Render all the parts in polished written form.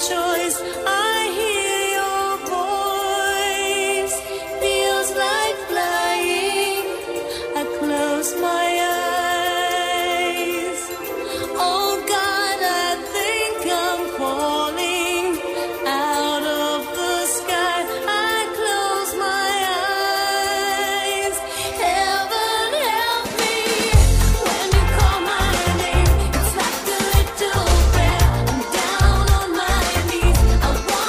choice. I hear your voice. Feels like flying. I close my eyes. Oh God, I think I'm falling out of the sky. I close my eyes. Heaven help me when you call my name. It's like a little prayer. I'm down on my knees. I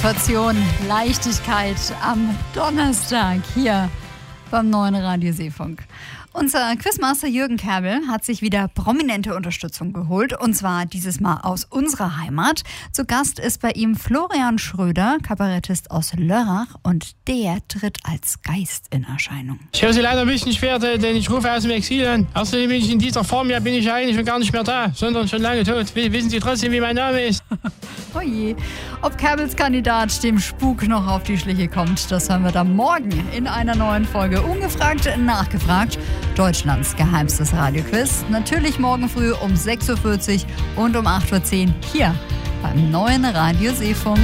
Motivation, Leichtigkeit am Donnerstag hier beim neuen Radio Seefunk. Unser Quizmaster Jürgen Kerbel hat sich wieder prominente Unterstützung geholt, und zwar dieses Mal aus unserer Heimat. Zu Gast ist bei ihm Florian Schröder, Kabarettist aus Lörrach, und der tritt als Geist in Erscheinung. Ich höre Sie leider ein bisschen schwer, denn ich rufe aus dem Exil an. Außerdem bin ich in dieser Form, bin ich eigentlich schon gar nicht mehr da, sondern schon lange tot. Wissen Sie trotzdem, wie mein Name ist? Oje, ob Kerbels Kandidat dem Spuk noch auf die Schliche kommt, das hören wir dann morgen in einer neuen Folge Ungefragt, nachgefragt. Deutschlands geheimstes Radioquiz. Natürlich morgen früh um 6.40 Uhr und um 8.10 Uhr hier beim neuen Radio Seefunk.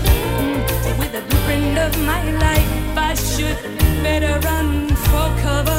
My life, I should better run for cover.